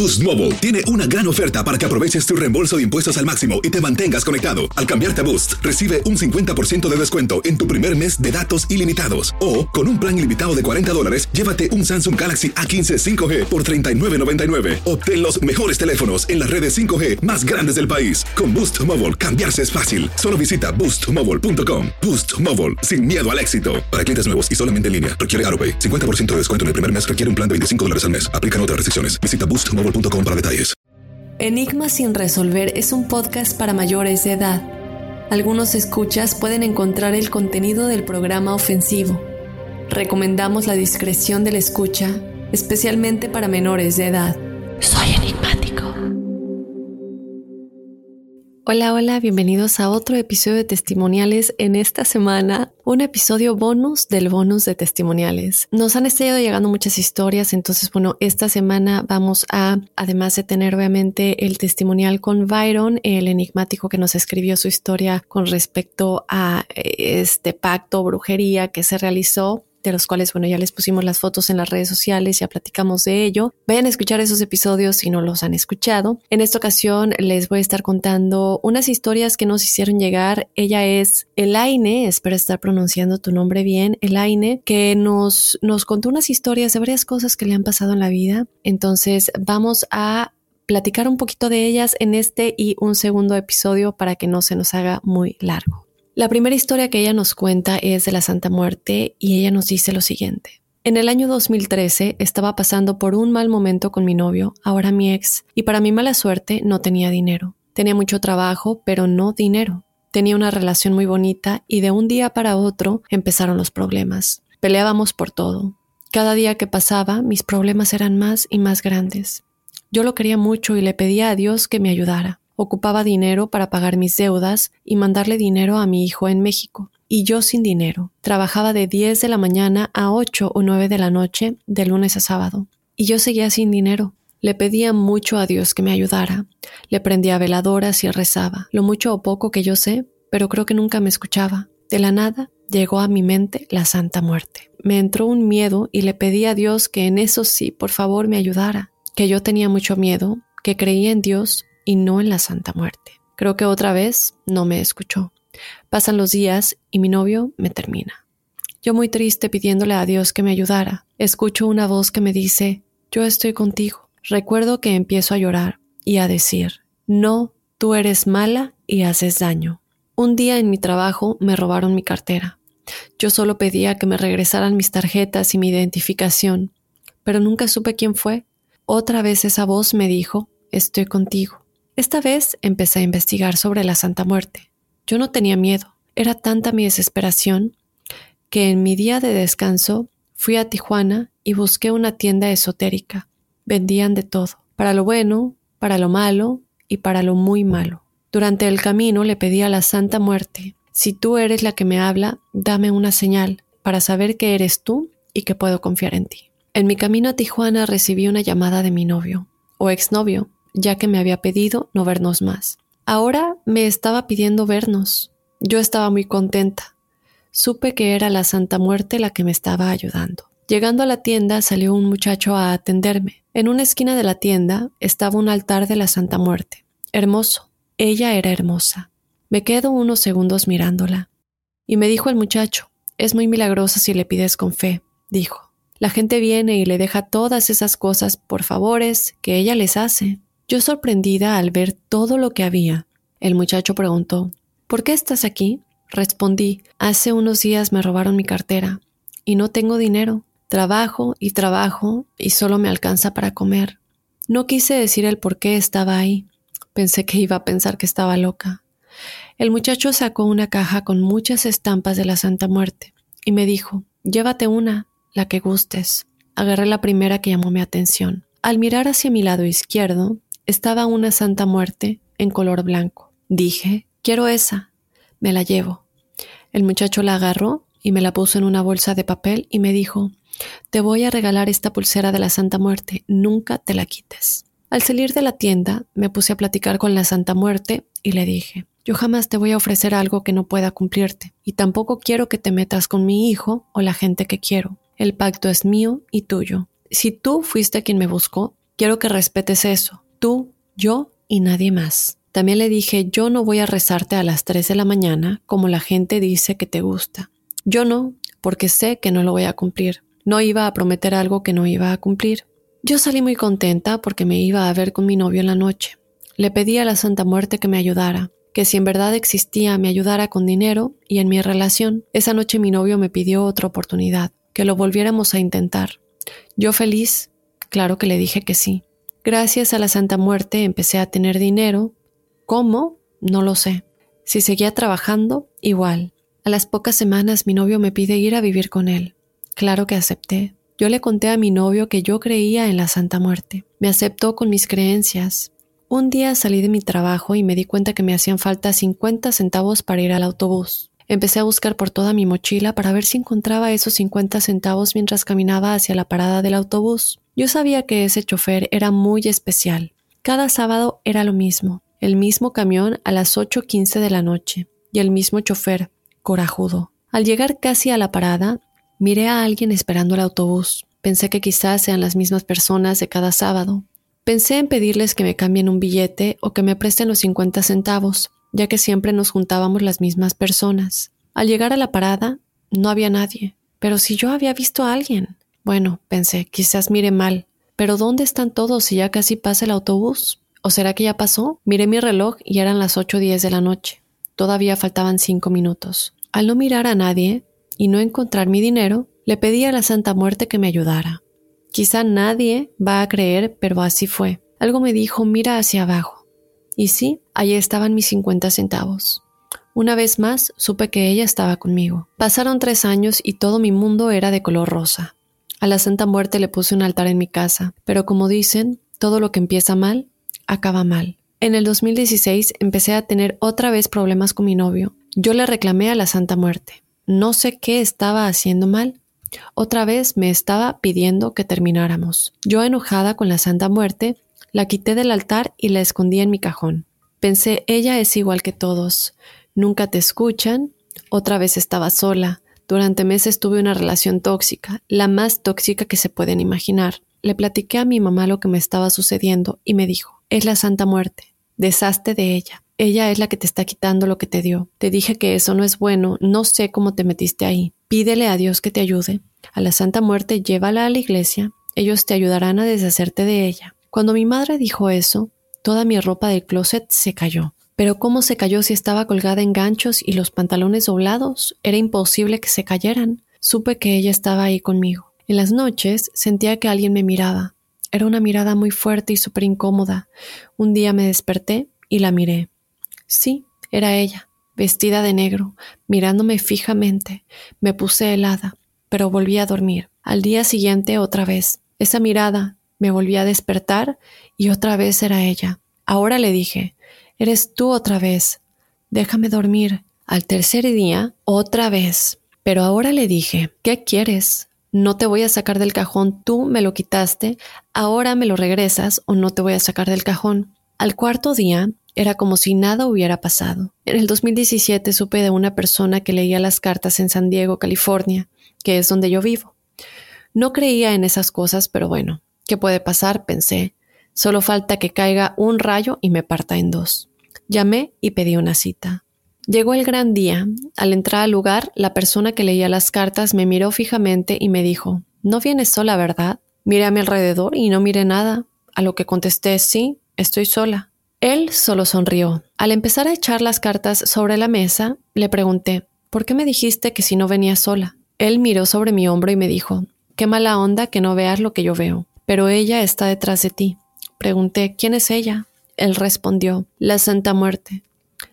Boost Mobile tiene una gran oferta para que aproveches tu reembolso de impuestos al máximo y te mantengas conectado. Al cambiarte a Boost, recibe un 50% de descuento en tu primer mes de datos ilimitados. O, con un plan ilimitado de $40, llévate un Samsung Galaxy A15 5G por $39.99. Obtén los mejores teléfonos en las redes 5G más grandes del país. Con Boost Mobile, cambiarse es fácil. Solo visita boostmobile.com. Boost Mobile, sin miedo al éxito. Para clientes nuevos y solamente en línea, requiere AroPay. 50% de descuento en el primer mes requiere un plan de $25 al mes. Aplican otras restricciones. Visita boostmobile.com para detalles. Enigma sin resolver es un podcast para mayores de edad. Algunos escuchas pueden encontrar el contenido del programa ofensivo. Recomendamos la discreción del escucha, especialmente para menores de edad. Soy enigmático. Hola, bienvenidos a otro episodio de Testimoniales. En esta semana, un episodio bonus del bonus de Testimoniales. Nos han estado llegando muchas historias, entonces, esta semana vamos a, además de tener obviamente el testimonial con Byron, el enigmático que nos escribió su historia con respecto a este pacto o brujería que se realizó, de los cuales, ya les pusimos las fotos en las redes sociales, ya platicamos de ello. Vayan a escuchar esos episodios si no los han escuchado. En esta ocasión les voy a estar contando unas historias que nos hicieron llegar. Ella es Elaine, espero estar pronunciando tu nombre bien, Elaine, que nos contó unas historias de varias cosas que le han pasado en la vida. Entonces vamos a platicar un poquito de ellas en este y un segundo episodio para que no se nos haga muy largo. La primera historia que ella nos cuenta es de la Santa Muerte y ella nos dice lo siguiente. En el año 2013 estaba pasando por un mal momento con mi novio, ahora mi ex, y para mi mala suerte no tenía dinero. Tenía mucho trabajo, pero no dinero. Tenía una relación muy bonita y de un día para otro empezaron los problemas. Peleábamos por todo. Cada día que pasaba, mis problemas eran más y más grandes. Yo lo quería mucho y le pedía a Dios que me ayudara. Ocupaba dinero para pagar mis deudas y mandarle dinero a mi hijo en México. Y yo sin dinero. Trabajaba de 10 de la mañana a 8 o 9 de la noche, de lunes a sábado. Y yo seguía sin dinero. Le pedía mucho a Dios que me ayudara. Le prendía veladoras y rezaba. Lo mucho o poco que yo sé, pero creo que nunca me escuchaba. De la nada llegó a mi mente la Santa Muerte. Me entró un miedo y le pedí a Dios que en eso sí, por favor, me ayudara. Que yo tenía mucho miedo, que creía en Dios y no en la Santa Muerte. Creo que otra vez no me escuchó. Pasan los días y mi novio me termina. Yo muy triste pidiéndole a Dios que me ayudara. Escucho una voz que me dice, yo estoy contigo. Recuerdo que empiezo a llorar y a decir, no, tú eres mala y haces daño. Un día en mi trabajo me robaron mi cartera. Yo solo pedía que me regresaran mis tarjetas y mi identificación, pero nunca supe quién fue. Otra vez esa voz me dijo, estoy contigo. Esta vez empecé a investigar sobre la Santa Muerte. Yo no tenía miedo. Era tanta mi desesperación que en mi día de descanso fui a Tijuana y busqué una tienda esotérica. Vendían de todo, para lo bueno, para lo malo y para lo muy malo. Durante el camino le pedí a la Santa Muerte, si tú eres la que me habla, dame una señal para saber que eres tú y que puedo confiar en ti. En mi camino a Tijuana recibí una llamada de mi novio, o exnovio, ya que me había pedido no vernos más. Ahora me estaba pidiendo vernos. Yo estaba muy contenta. Supe que era la Santa Muerte la que me estaba ayudando. Llegando a la tienda salió un muchacho a atenderme. En una esquina de la tienda estaba un altar de la Santa Muerte. Hermoso. Ella era hermosa. Me quedo unos segundos mirándola. Y me dijo el muchacho, es muy milagrosa si le pides con fe, dijo. La gente viene y le deja todas esas cosas por favores que ella les hace. Yo sorprendida al ver todo lo que había. El muchacho preguntó, ¿por qué estás aquí? Respondí, hace unos días me robaron mi cartera y no tengo dinero. Trabajo y solo me alcanza para comer. No quise decir el por qué estaba ahí. Pensé que iba a pensar que estaba loca. El muchacho sacó una caja con muchas estampas de la Santa Muerte y me dijo, llévate una, la que gustes. Agarré la primera que llamó mi atención. Al mirar hacia mi lado izquierdo, estaba una Santa Muerte en color blanco. Dije, quiero esa, me la llevo. El muchacho la agarró y me la puso en una bolsa de papel y me dijo, te voy a regalar esta pulsera de la Santa Muerte, nunca te la quites. Al salir de la tienda, me puse a platicar con la Santa Muerte y le dije, yo jamás te voy a ofrecer algo que no pueda cumplirte y tampoco quiero que te metas con mi hijo o la gente que quiero. El pacto es mío y tuyo. Si tú fuiste quien me buscó, Quiero que respetes eso. Tú, yo y nadie más. También le dije, yo no voy a rezarte a las 3 de la mañana como la gente dice que te gusta. Yo no, porque sé que no lo voy a cumplir. No iba a prometer algo que no iba a cumplir. Yo salí muy contenta porque me iba a ver con mi novio en la noche. Le pedí a la Santa Muerte que me ayudara, que si en verdad existía me ayudara con dinero y en mi relación. Esa noche mi novio me pidió otra oportunidad, que lo volviéramos a intentar. Yo feliz, claro que le dije que sí. Gracias a la Santa Muerte empecé a tener dinero. ¿Cómo? No lo sé. Si seguía trabajando, igual. A las pocas semanas mi novio me pide ir a vivir con él. Claro que acepté. Yo le conté a mi novio que yo creía en la Santa Muerte. Me aceptó con mis creencias. Un día salí de mi trabajo y me di cuenta que me hacían falta 50 centavos para ir al autobús. Empecé a buscar por toda mi mochila para ver si encontraba esos 50 centavos mientras caminaba hacia la parada del autobús. Yo sabía que ese chofer era muy especial. Cada sábado era lo mismo. El mismo camión a las 8:15 de la noche. Y el mismo chofer, corajudo. Al llegar casi a la parada, miré a alguien esperando el autobús. Pensé que quizás sean las mismas personas de cada sábado. Pensé en pedirles que me cambien un billete o que me presten los 50 centavos, ya que siempre nos juntábamos las mismas personas. Al llegar a la parada, no había nadie. Pero si yo había visto a alguien. Bueno, pensé, quizás mire mal. Pero ¿dónde están todos si ya casi pasa el autobús? ¿O será que ya pasó? Miré mi reloj y eran las 8:10 de la noche. Todavía faltaban 5 minutos. Al no mirar a nadie y no encontrar mi dinero, le pedí a la Santa Muerte que me ayudara. Quizá nadie va a creer, pero así fue. Algo me dijo, mira hacia abajo. Y sí, allí estaban mis 50 centavos. Una vez más, supe que ella estaba conmigo. Pasaron 3 años y todo mi mundo era de color rosa. A la Santa Muerte le puse un altar en mi casa, pero como dicen, todo lo que empieza mal, acaba mal. En el 2016 empecé a tener otra vez problemas con mi novio. Yo le reclamé a la Santa Muerte. No sé qué estaba haciendo mal. Otra vez me estaba pidiendo que termináramos. Yo, enojada con la Santa Muerte, la quité del altar y la escondí en mi cajón. Pensé, ella es igual que todos. Nunca te escuchan. Otra vez estaba sola. Durante meses tuve una relación tóxica, la más tóxica que se pueden imaginar. Le platiqué a mi mamá lo que me estaba sucediendo y me dijo, es la Santa Muerte, deshazte de ella. Ella es la que te está quitando lo que te dio. Te dije que eso no es bueno, no sé cómo te metiste ahí. Pídele a Dios que te ayude. A la Santa Muerte llévala a la iglesia, ellos te ayudarán a deshacerte de ella. Cuando mi madre dijo eso, toda mi ropa del closet se cayó. Pero ¿cómo se cayó si estaba colgada en ganchos y los pantalones doblados? Era imposible que se cayeran. Supe que ella estaba ahí conmigo. En las noches sentía que alguien me miraba. Era una mirada muy fuerte y súper incómoda. Un día me desperté y la miré. Sí, era ella, vestida de negro, mirándome fijamente. Me puse helada, pero volví a dormir. Al día siguiente otra vez. Esa mirada me volví a despertar y otra vez era ella. Ahora le dije, eres tú otra vez. Déjame dormir. Al tercer día, otra vez. Pero ahora le dije, ¿qué quieres? No te voy a sacar del cajón, tú me lo quitaste, ahora me lo regresas o no te voy a sacar del cajón. Al cuarto día, era como si nada hubiera pasado. En el 2017 supe de una persona que leía las cartas en San Diego, California, que es donde yo vivo. No creía en esas cosas, pero bueno, ¿qué puede pasar? Pensé. Solo falta que caiga un rayo y me parta en dos. Llamé y pedí una cita. Llegó el gran día. Al entrar al lugar, la persona que leía las cartas me miró fijamente y me dijo, ¿no vienes sola, verdad? Miré a mi alrededor y no miré nada. A lo que contesté, sí, estoy sola. Él solo sonrió. Al empezar a echar las cartas sobre la mesa, le pregunté, ¿por qué me dijiste que si no venía sola? Él miró sobre mi hombro y me dijo, qué mala onda que no veas lo que yo veo. Pero ella está detrás de ti. Pregunté, ¿quién es ella? Él respondió, la Santa Muerte.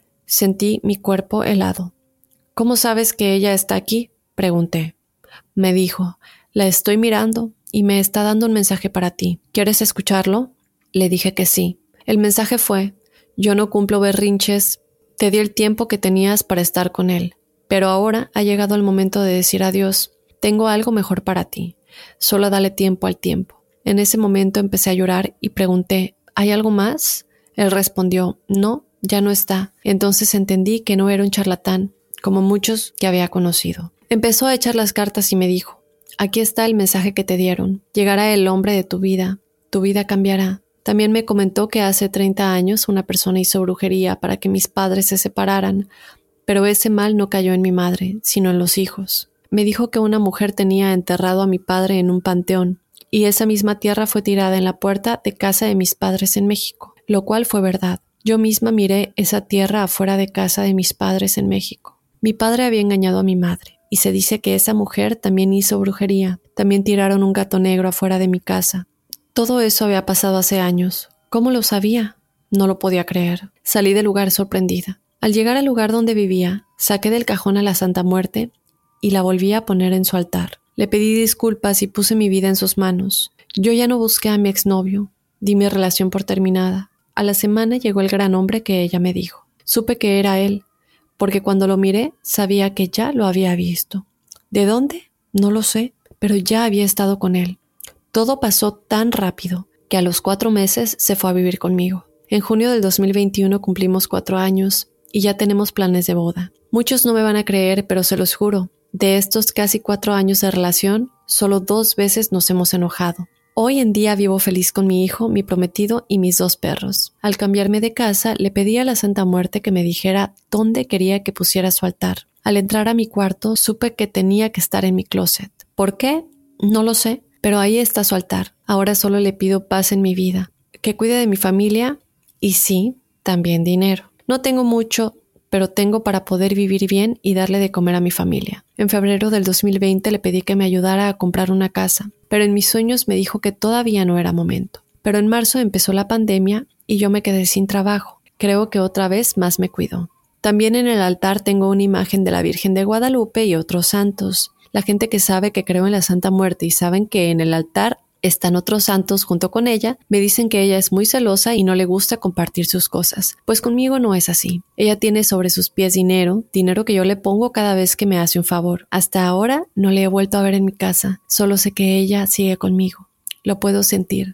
Sentí mi cuerpo helado. ¿Cómo sabes que ella está aquí? Pregunté. Me dijo, la estoy mirando y me está dando un mensaje para ti. ¿Quieres escucharlo? Le dije que sí. El mensaje fue, yo no cumplo berrinches, te di el tiempo que tenías para estar con él, pero ahora ha llegado el momento de decir adiós, tengo algo mejor para ti, solo dale tiempo al tiempo. En ese momento empecé a llorar y pregunté, ¿hay algo más? Él respondió, no, ya no está. Entonces entendí que no era un charlatán, como muchos que había conocido. Empezó a echar las cartas y me dijo, aquí está el mensaje que te dieron, llegará el hombre de tu vida, tu vida cambiará. También me comentó que hace 30 años una persona hizo brujería para que mis padres se separaran, pero ese mal no cayó en mi madre, sino en los hijos. Me dijo que una mujer tenía enterrado a mi padre en un panteón, y esa misma tierra fue tirada en la puerta de casa de mis padres en México, lo cual fue verdad. Yo misma miré esa tierra afuera de casa de mis padres en México. Mi padre había engañado a mi madre, y se dice que esa mujer también hizo brujería. También tiraron un gato negro afuera de mi casa. Todo eso había pasado hace años. ¿Cómo lo sabía? No lo podía creer. Salí del lugar sorprendida. Al llegar al lugar donde vivía, saqué del cajón a la Santa Muerte y la volví a poner en su altar. Le pedí disculpas y puse mi vida en sus manos. Yo ya no busqué a mi exnovio. Di mi relación por terminada. A la semana llegó el gran hombre que ella me dijo. Supe que era él, porque cuando lo miré sabía que ya lo había visto. ¿De dónde? No lo sé, pero ya había estado con él. Todo pasó tan rápido que a los 4 meses se fue a vivir conmigo. En junio del 2021 cumplimos 4 años y ya tenemos planes de boda. Muchos no me van a creer, pero se los juro, de estos casi 4 años de relación, solo 2 veces nos hemos enojado. Hoy en día vivo feliz con mi hijo, mi prometido y mis 2 perros. Al cambiarme de casa, le pedí a la Santa Muerte que me dijera dónde quería que pusiera su altar. Al entrar a mi cuarto, supe que tenía que estar en mi closet. ¿Por qué? No lo sé, pero ahí está su altar. Ahora solo le pido paz en mi vida, que cuide de mi familia y sí, también dinero. No tengo mucho, pero tengo para poder vivir bien y darle de comer a mi familia. En febrero del 2020 le pedí que me ayudara a comprar una casa, pero en mis sueños me dijo que todavía no era momento. Pero en marzo empezó la pandemia y yo me quedé sin trabajo. Creo que otra vez más me cuidó. También en el altar tengo una imagen de la Virgen de Guadalupe y otros santos. La gente que sabe que creo en la Santa Muerte y saben que en el altar están otros santos junto con ella, me dicen que ella es muy celosa y no le gusta compartir sus cosas. Pues conmigo no es así. Ella tiene sobre sus pies dinero que yo le pongo cada vez que me hace un favor. Hasta ahora no le he vuelto a ver en mi casa, solo sé que ella sigue conmigo. Lo puedo sentir.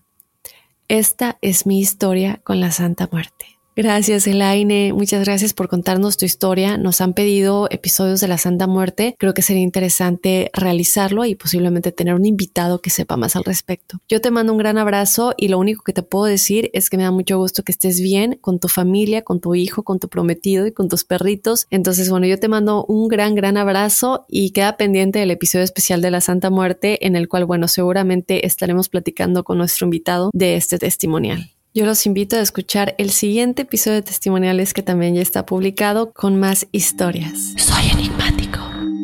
Esta es mi historia con la Santa Muerte. Gracias, Elaine. Muchas gracias por contarnos tu historia. Nos han pedido episodios de la Santa Muerte. Creo que sería interesante realizarlo y posiblemente tener un invitado que sepa más al respecto. Yo te mando un gran abrazo y lo único que te puedo decir es que me da mucho gusto que estés bien con tu familia, con tu hijo, con tu prometido y con tus perritos. Entonces, bueno, yo te mando un gran abrazo y queda pendiente el episodio especial de la Santa Muerte en el cual, bueno, seguramente estaremos platicando con nuestro invitado de este testimonial. Yo los invito a escuchar el siguiente episodio de Testimoniales que también ya está publicado con más historias. Soy enigmático.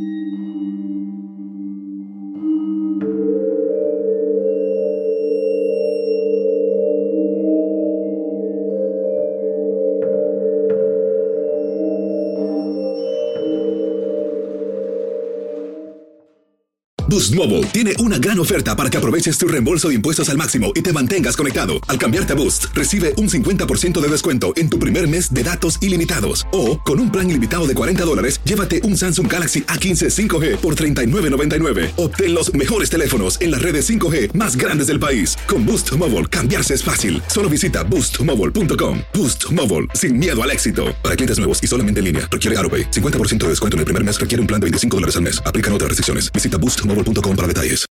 Boost Mobile tiene una gran oferta para que aproveches tu reembolso de impuestos al máximo y te mantengas conectado. Al cambiarte a Boost, recibe un 50% de descuento en tu primer mes de datos ilimitados. O, con un plan ilimitado de $40, llévate un Samsung Galaxy A15 5G por $39.99. Obtén los mejores teléfonos en las redes 5G más grandes del país. Con Boost Mobile, cambiarse es fácil. Solo visita boostmobile.com. Boost Mobile, sin miedo al éxito. Para clientes nuevos y solamente en línea, requiere AutoPay. 50% de descuento en el primer mes requiere un plan de $25 al mes. Aplican otras restricciones. Visita boostmobile.com para detalles.